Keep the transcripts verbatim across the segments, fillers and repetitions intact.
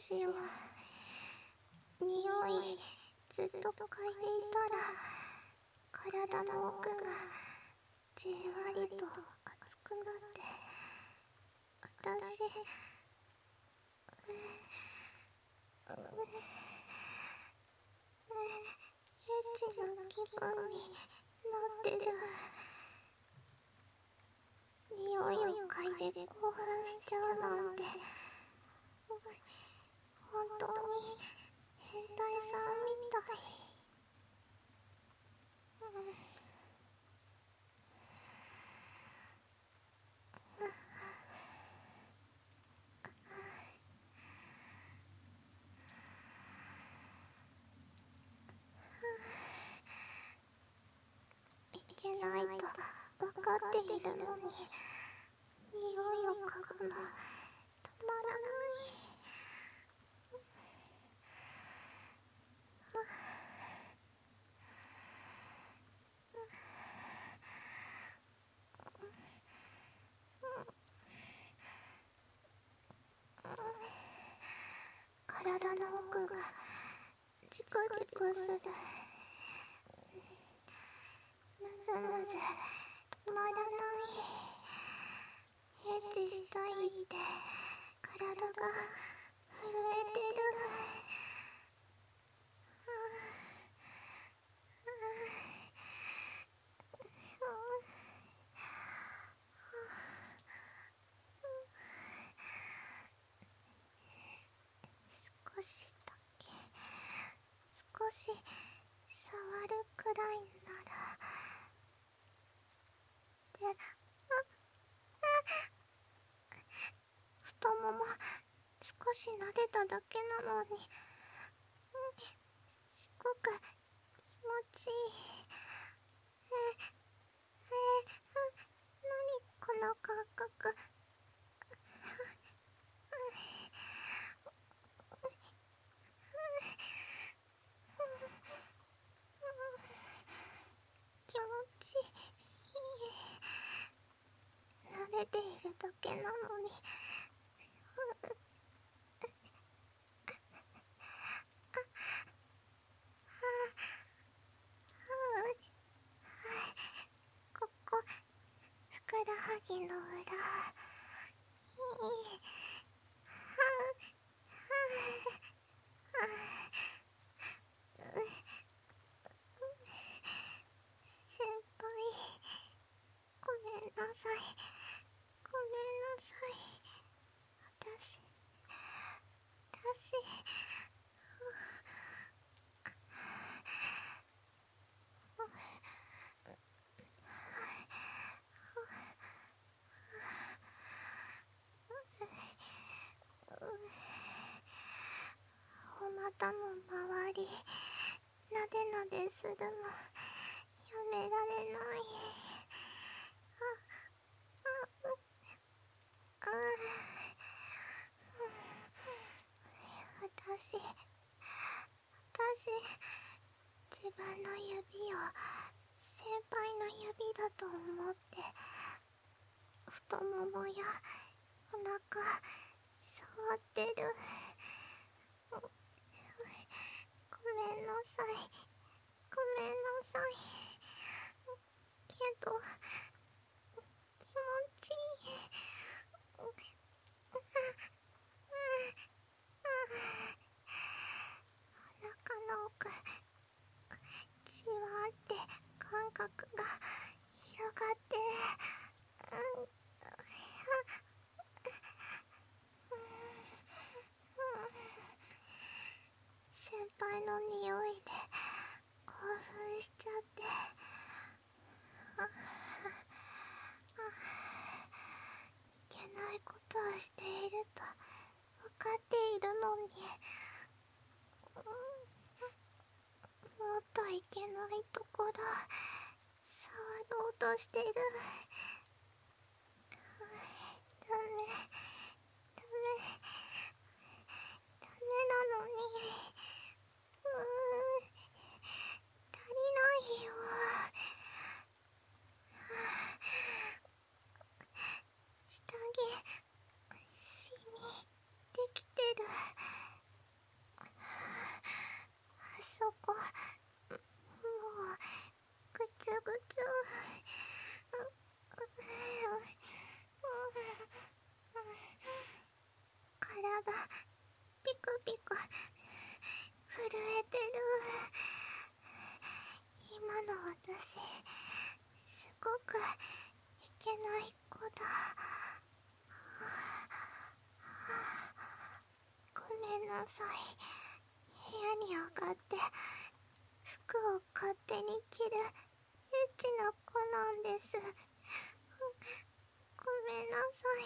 しよう。匂いずっと嗅いでいたら体の奥がじんわりと熱くなって、私エッチな気分になってる。匂いを嗅いで興奮しちゃうなんて、本当に変態さんみたい。いけないと分かっているのに、匂いを嗅ぐの止まらない。体の奥がジクジクする。むずむず止まらない。エッチしたいって体が震えてる。少しだけ、少し触るくらいなら。で、あ、あ、太もも少し撫でただけなのに、すごく気持ちいい。え、え、なにこの感覚。気持ちいい。撫でているだけなのに。ここ、ふくらはぎの裏。いい。先輩、ごめんなさい。ごめんなさい。私、私、お股の周り、なでなでするの、やめられない。あ、あ、う、あ、私、私、自分の指を先輩の指だと思って、太ももやお腹触ってる。ごめんなさい。ごめんなさい。けど、気持ちいい。お腹の奥、じわーって感覚が広がってる。うん、先輩の匂いで興奮しちゃって、あ、あ、いけないことをしていると分かっているのに、うん、もっといけないところ触ろうとしてる。ダメ、ダメ、ダメなのに。うーん、足りないよ。下着、シミできてる。 さい。部屋に上がって服を勝手に着るエッチな子なんです。ごめんなさい。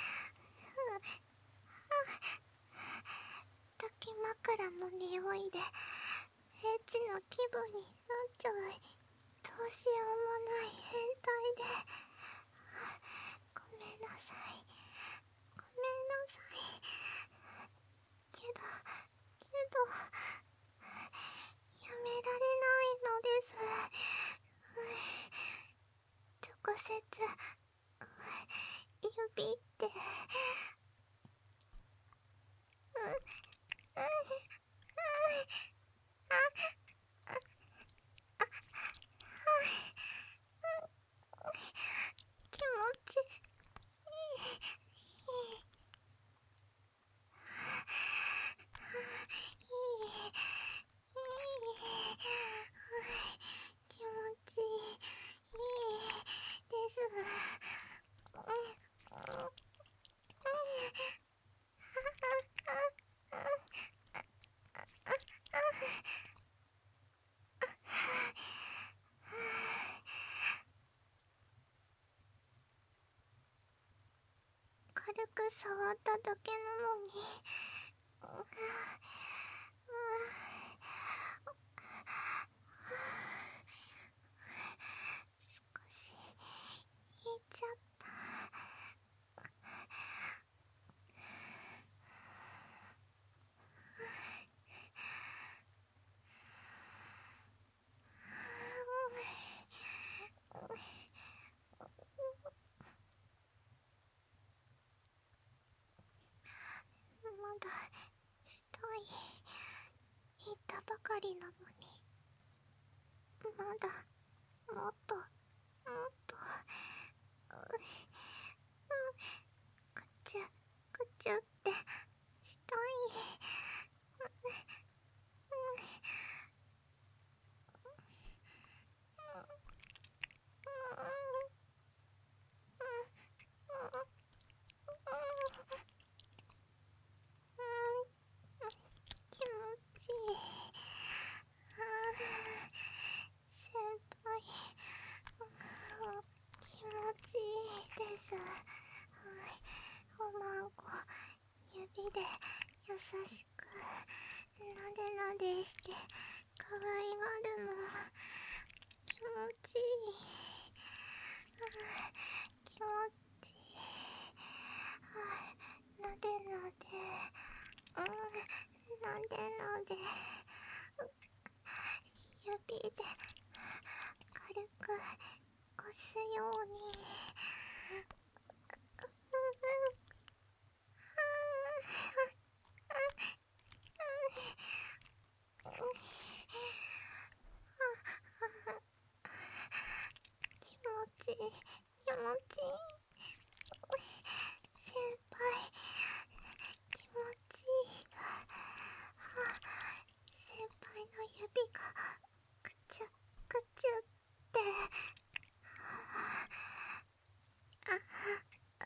抱き枕の匂いでエッチな気分になっちゃう。どうしようもない変態で。ごめんなさい。ごめんなさい。けど、けど、やめられないのです。直接、指って、気持ちいい。いい、いい、気持ちいいです。軽く触っただけなのに。少し引いちゃった。まだしたい。言ったばかりなのに。まだもっともっと。くちゅくちゅってしたい。気持ちいい。先輩、気持ちいいです。おまんこ、指で優しくなでなでして可愛がるの気持ちいい。気持ちいい。なでなで、うん、なでなで、指で軽く押すように。気持ちいい、気持ちいい。先輩、気持ちいい。先輩の指がくちゅくちゅって。ああ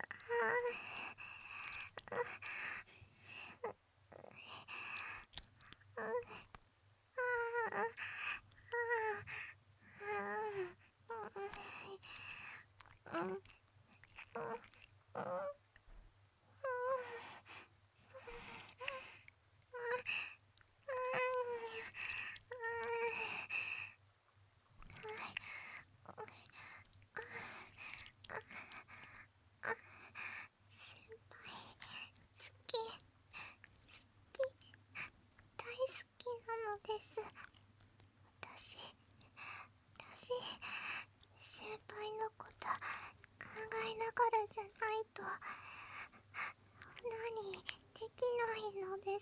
大好きなのです。私、私、先輩のこと考えながらじゃないと何できないのです。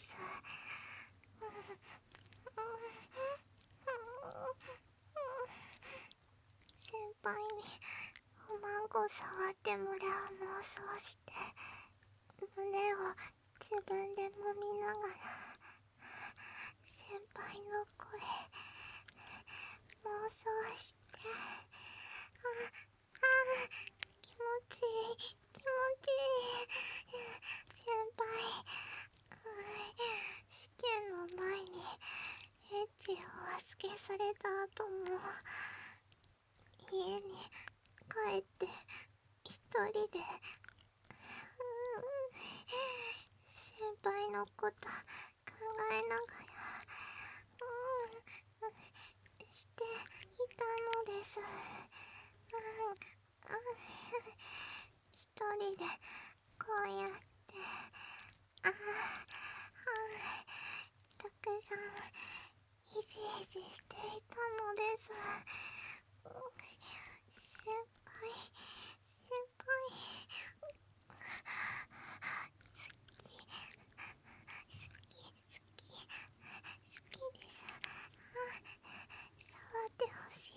先輩におまんこ触ってもらう妄想して胸を自分で揉みながら先輩の声妄想して。ああ、気持ちいい、気持ちいい。先輩、幸れた後も家に帰って一人で先輩のこと考えながらうんしていたのです。うん一人でこうやってああたくさんいじいじしていたのです。先輩先輩好き好き好き好きです。触ってほしい。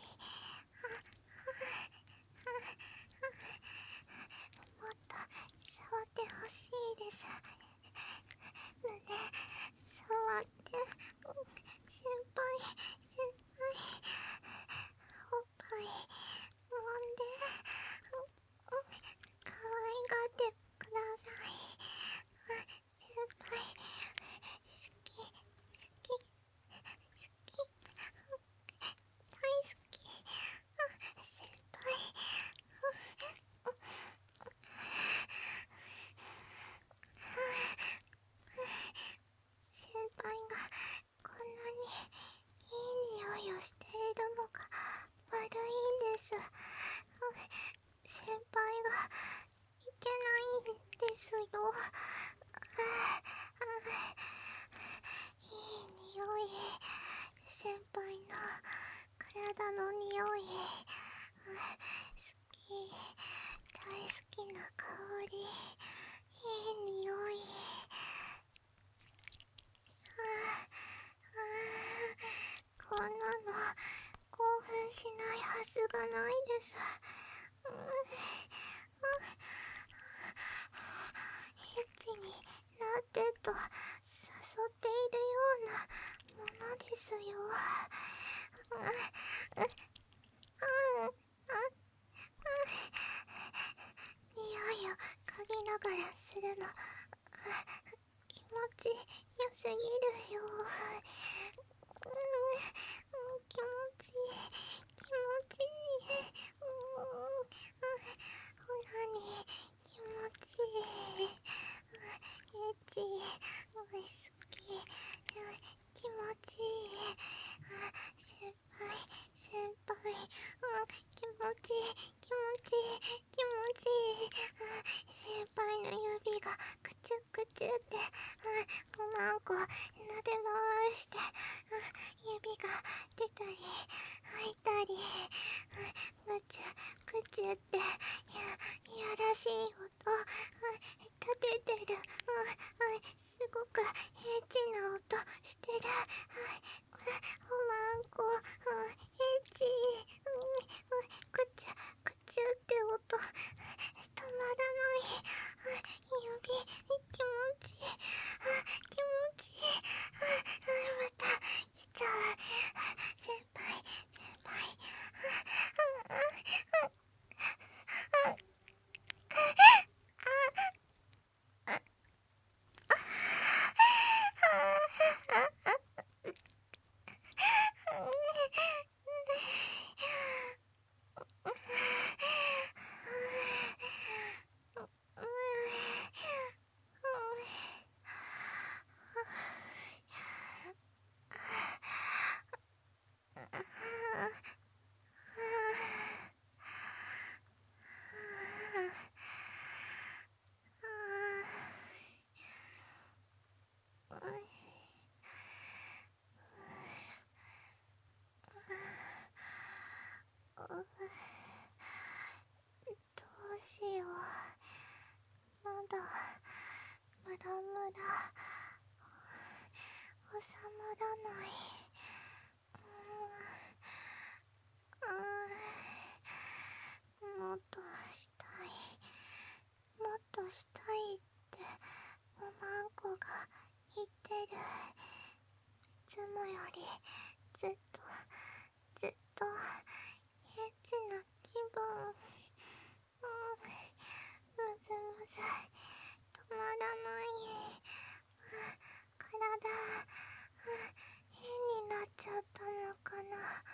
もっと触ってほしいです。胸触って先輩先輩おっぱい揉んで可愛がってください。先輩好き好き好き大好き。先輩先輩がこんなにいい匂いをしているのが悪いんです。先輩がいけないんですよ。いい匂い。先輩の体の匂い。好き。大好きな香り。いい匂い。こんなの興奮しないはずがないです。うんうんエッチになってと誘っているようなものですよ。うんうんうん匂いを嗅ぎながらするの気持ちよすぎるよ。うん、気持ちいい気持ちいい。うん、ほなに気持ちいい。エッチ好き気持ちいい。先輩先輩気持ちいい気持ちいい気持ちいい。先輩の指がくちゅくちゅっておまんこ撫で回して指が出たり開いたりぐちゅぐちゅっていやいやらしい音立ててる。すごくエッチな音してる。おまんこエッチぐちゅぐちゅって音止まらない。指気持ちいい気持ちいい。また来ちゃう。先輩先輩どうしよう。まだムラムラ収まらない。うん、もっとしたいもっとしたいっておまんこが言ってる。いつもよりずっとずっとエッチな気分。うんむずむず止まらない。体変になっちゃったのかな。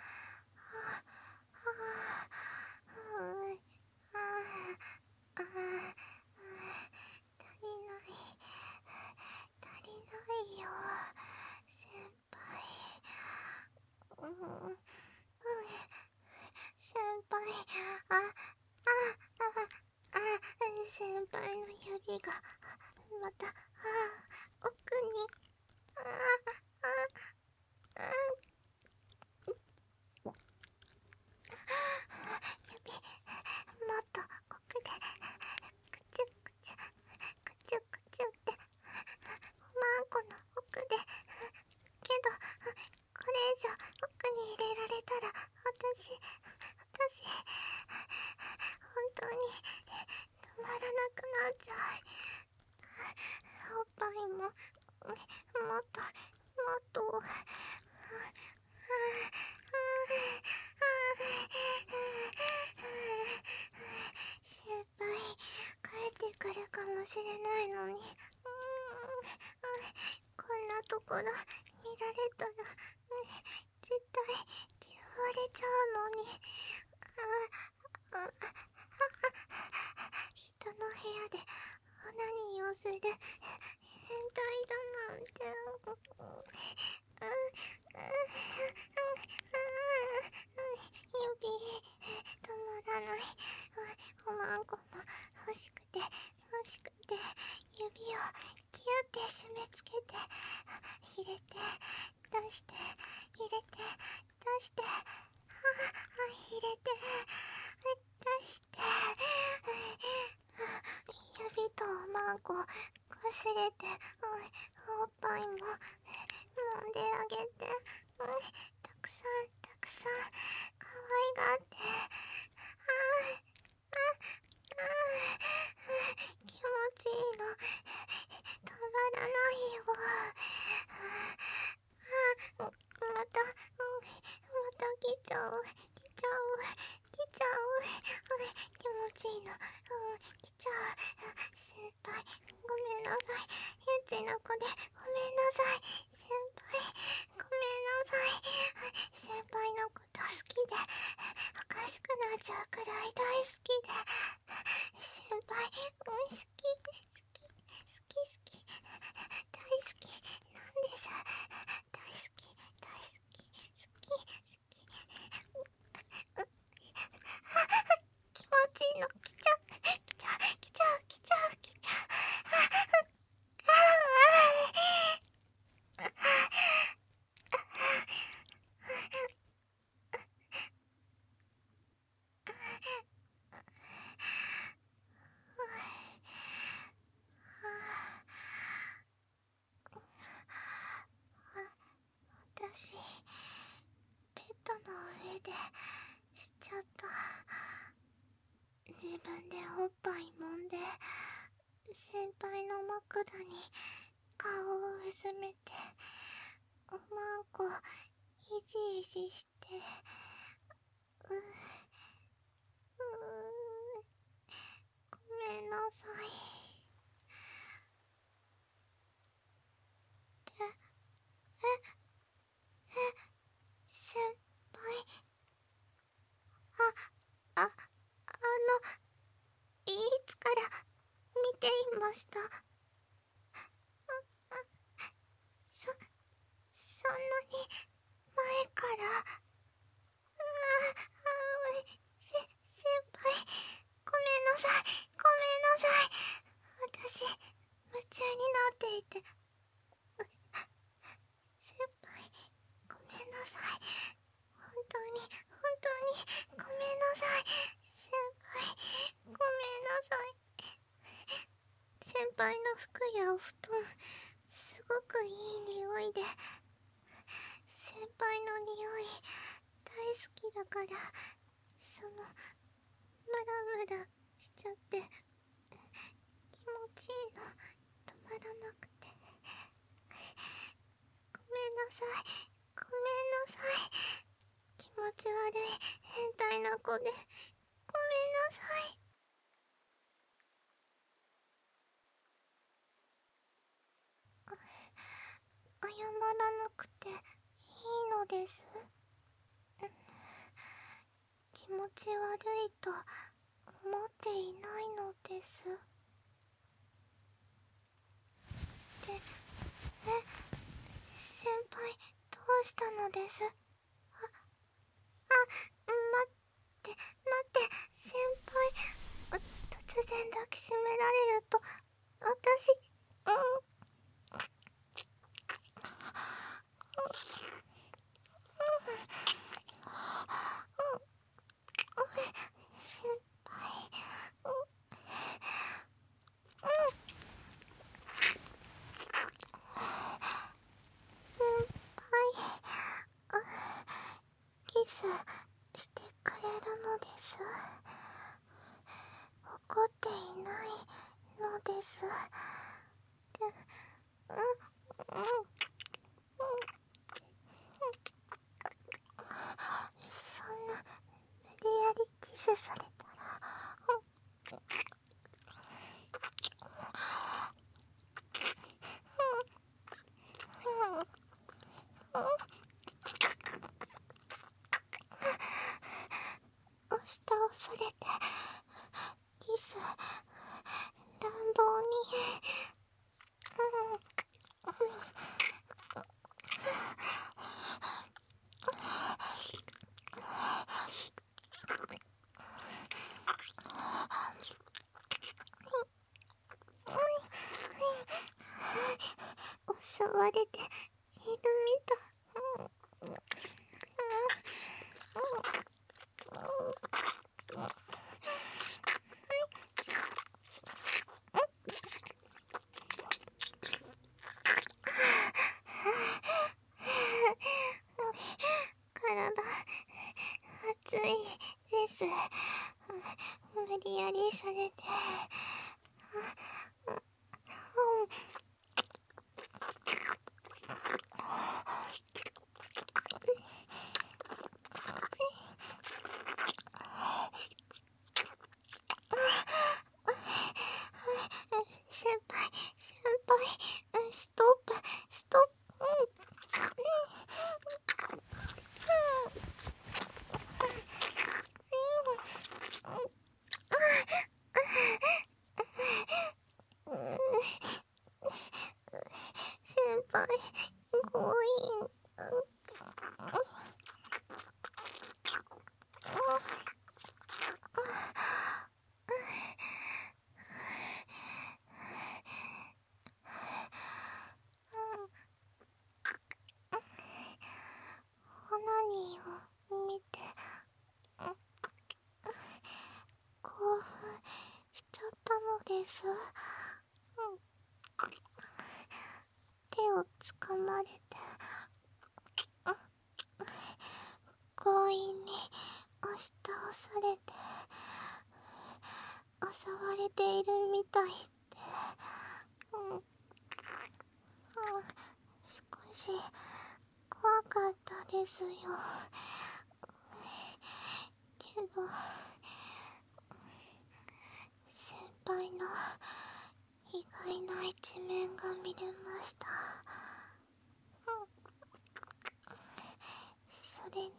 と先輩帰ってくるかもしれないのに、うーん、こんなところ見られたら絶対嫌われちゃうのに。人の部屋でオナニーをする変態だなんて。指止まらない。おまんこも欲しくて欲しくて指をキュって締め付けて入れて出して入れて出して入れて出して指とおまんここすれておっぱいも揉んであげてたくさんたくさん可愛がってあああ気持ちいいの止まらないよ。あまたまた来ちゃう来ちゃう来ちゃう気持ちいいの来ちゃう。先輩ごめんなさい。エッチな子でごめんなさい。先輩ごめんなさい。先輩のこと好きでおかしくなっちゃうくらい大好きで先輩好き好き好き好き大好きなんです。大好き大好き好き好き気持ちいいの来ちゃう来ちゃう来ちゃう来ちゃう来ちゃうああ私ベッドの上でしちゃった。自分でおっぱい揉んで先輩の枕に顔をうずめておまんこいじいじしてううごめんなさい。でええ先輩あああのいつから見ていました。そそんなに前から。ああせ先輩ごめんなさいごめんなさい。私夢中になっていて先輩ごめんなさい。本当に本当にごめんなさい。先輩ごめんなさい。先輩の服やお布団すごくいい匂いで先輩の匂い大好きだからそのムラムラしちゃって気持ちいいの止まらなくてごめんなさいごめんなさい。気持ち悪い変態な子でごめんなさい。謝らなくていいのです。気持ち悪いと思っていないのです。で、え、先輩どうしたのです。あ、あ、待って待って先輩。突然抱きしめられると私うん先輩先輩触れているみたい。うんうん体熱いです。無理やりされて、先輩先輩、ストップストップ。先輩強引。オナニーを見て興奮しちゃったのです。手をつかまれて強引に押し倒されて襲われているみたいで、うんうん、少し怖かったですよ。けど先輩の意外な一面が見れました。うん、それに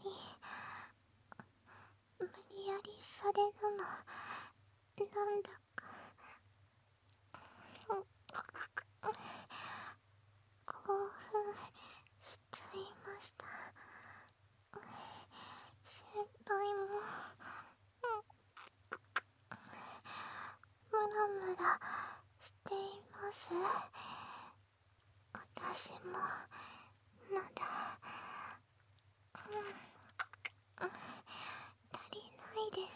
無理やりされるのなんだか、うん、興奮しちゃいました。先輩も、うん、ムラムラしています。私もまだ、うん、足りないです。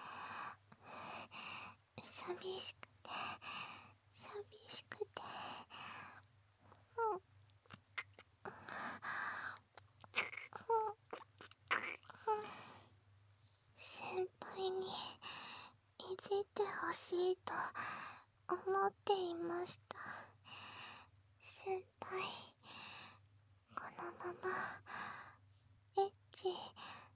寂しくて寂しくて、うん、先輩にいじってほしいと思っていました。先輩、このままエッチ